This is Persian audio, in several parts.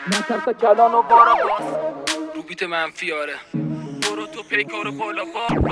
نترسا کلان و بارا باز رو بیت منفی آره برو تو پیکار بالا با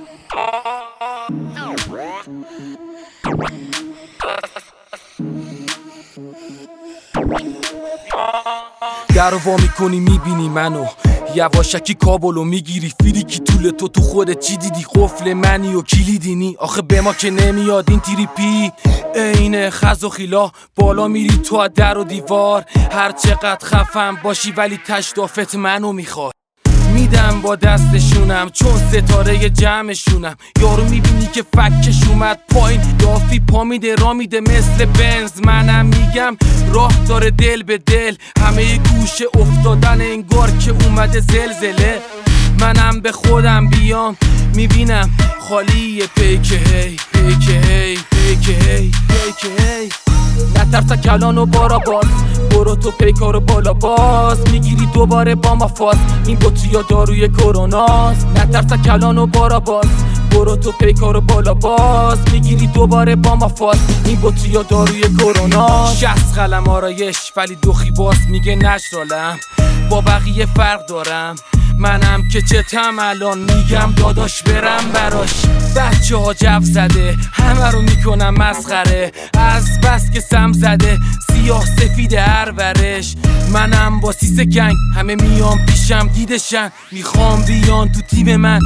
در وا میکنی میبینی منو یواشکی کابلو میگیری فیریکی طول تو خودت چی دیدی قفل منی و کلیدینی آخه به ما که نمیاد این تریپی اینه خز و خیلا بالا میری تو در و دیوار هر چقدر خفم باشی ولی تشتافت منو میخواد میدم با دستشونم چون ستاره جمعشونم یارو میبینی که فکش اومد پایین دافی پا میده را میده مثل بنز منم میگم راه داره دل به دل همه گوشه افتادن انگار که اومده زلزله منم به خودم بیام میبینم خالی پیکه هی پیکه هی پیکه هی پیکه هی نترسا کلان و بارا باز برو تو پیکار بالا باز میگیری دوباره با ما فاز این بطریا داروی کروناست نترسا کلان و بارا باز برو تو پیکار بالا باز میگیری دوباره با ما فاز این بطریا داروی کروناست 60 قلم آرایش ولی دوخی باز میگه نشرالم با بقیه فرق دارم منم که چتم الان میگم داداش برم براش بچه ها جو زده همه رو میکنم مسخره از بس که سم زده سیاه سفید هر ورش منم با سیس گنگ همه میام پیشم دیدشن میخوام بیان تو تیم من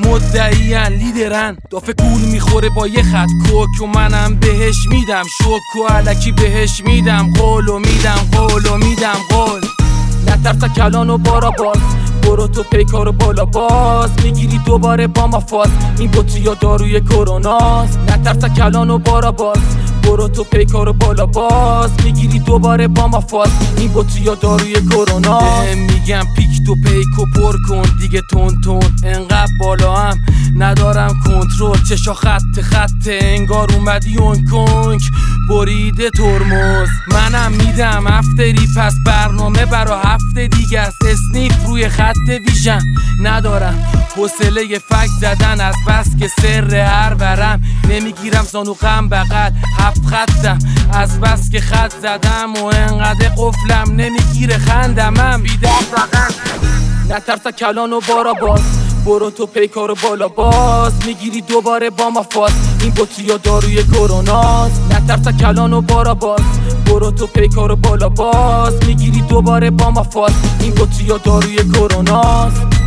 مدعیان لیدرن دافه گول میخوره با یه خط کوک و منم بهش میدم شوک و علکی بهش میدم قولو میدم قولو میدم قول نترسا کلان و بارا باز برو تو پیکار بالا باز میگیری دوباره با ما فاز این بطریا داروی کروناست نترسا کلان و بارا باز برو تو پیکار بالا باز میگیری دوباره با ما فاز این بطریا داروی کروناست میگم پیک تو پیکو پر کن دیگه تون تون انقدر بالا هم ندارم کنترل چشا خط انگار اومدی اون کنک بریده ترمز منم میدم افتری پس برنامه برا هفته دیگه است اسنیف روی خط ویژن ندارم حوصله فک زدن از بس که سر هر ورم نمیگیرم زانو غم بغل 7 خطم از بس که خط زدم و انقدر قفلم نمیگیره خندمم بیده فقط نترسا کلان و بارا باز برو تو پیکار بالا باز میگیری دوباره با ما فاز این بطریا داروی کروناست نترسا کلان و بارا باز برو تو پیکار بالا باز میگیری دوباره با ما فاز این بطریا داروی کروناست